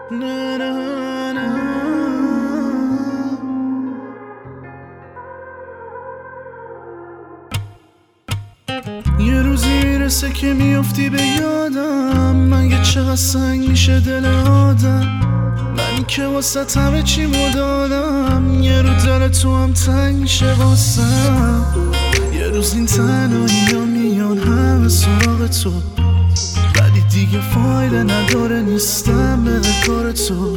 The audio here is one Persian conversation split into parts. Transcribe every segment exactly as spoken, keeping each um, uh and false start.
نه نه نه. یه روزی میرسه که میافتی به یادم، مگه چقدر سنگ میشه دل آدم. من که واسه همه چی مدادم، یه رو دل تو هم تنگ میشه واسم. یه روز این تنهایی ها میان همه سراغ تو، ولی دیگه فایده نداره نیستم به کار تو.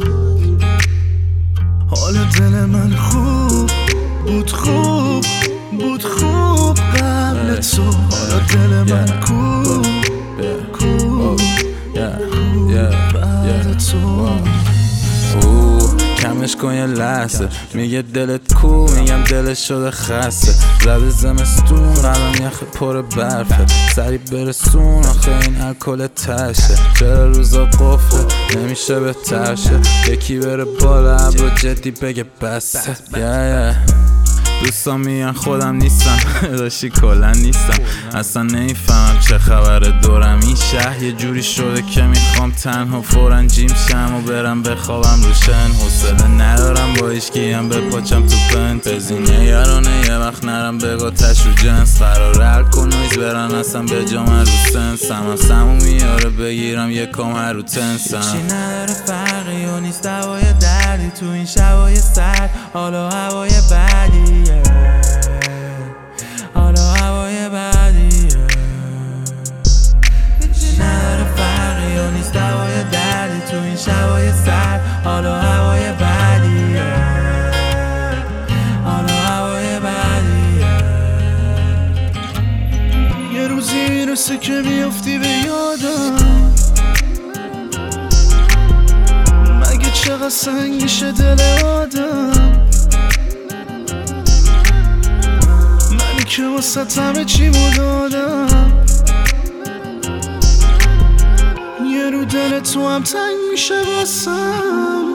حالا دل من خوب بود، خوب بود، خوب قبل تو. حالا دل من خوب خوب بعد تو. کمش کن یه لحظه، میگه دلت کو، میگم دلش شده خسته. زده زمستون قلم یخ پر برفه، سری برسون آخه این الکل تشه. چرا روزا قفله نمیشه بهتر شه، یکی بره بالا ابرو جدی بگه بسه. yeah, yeah. دوستان میگن خودم نیستم داشتی کلا نیستم، اصلا نمیفهمم چه خبره دورم این شهر. یه جوری شده که میخوام تنها فورا جیم شم و برم بخوابم روشن. حوصله ندارم با هیچکیم بپاچم تو پنت، بزینه یارانه یه وقت نرم بگو تش رو جنس. قرار حل کن نویز برن اصلا به جام رو سنس، همم سمو میاره بگیرم یه کام هر رو تنسم. چی نداره فرقی و نیست دوای دردی تو این شبای سرد. حالا هوای بعدیه، حالا هوای بعدیه. چی نداره فرقی و نیست دوای دردی تو این شبای سرد. حالا هوای بعدیه، حالا هوای بعدیه. یه روزی میرسه که میافتی به یادم، مگه چقدر سنگ میشه دل آدم. منی که واسه همه چی مدادم، یه رو دل تو هم تنگ میشه واسم.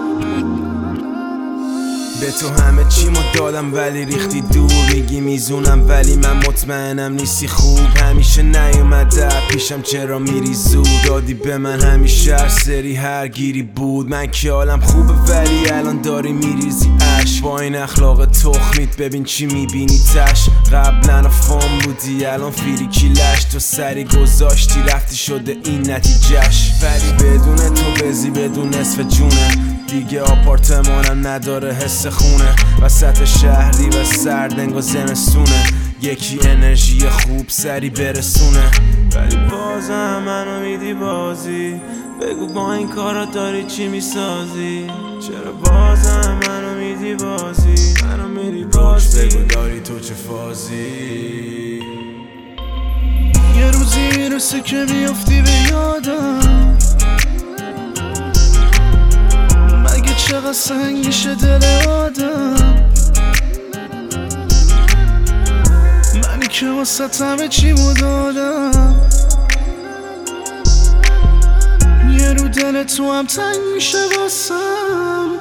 به تو همه چی مو دادم ولی ریختی دور. میگی میزونم ولی من مطمئنم نیستی خوب. همیشه نیومده پیشم چرا میری زود. دادی به من همیشه هر سری هر گیری بود. من که حالم خوبه ولی الان داری میریزی اش. با این اخلاق تخمیت ببین چی میبینی تش. قبلا فام بودی الان فیریکی لش. تو سری گذاشتی رفتی شده این نتیجهش. ولی بدون تو بزی بدون نصف جونه. دیگه آپارتمانم نداره حس خونه. وسط شهری و سرد انگار زمستونه. یکی انرژی خوب سری برسونه. ولی بازم منو میدی بازی. بگو با این کارا داری چی میسازی. چرا بازم منو میدی بازی. منو میدی بازی. بگو داری تو چه فازی. یه روزی میرسه که میافتی به یادم، مگه چقدر سنگ میشه دل آدم. منی که واسه همه چی مدادم، یه رو دل تو هم تنگ میشه واسم.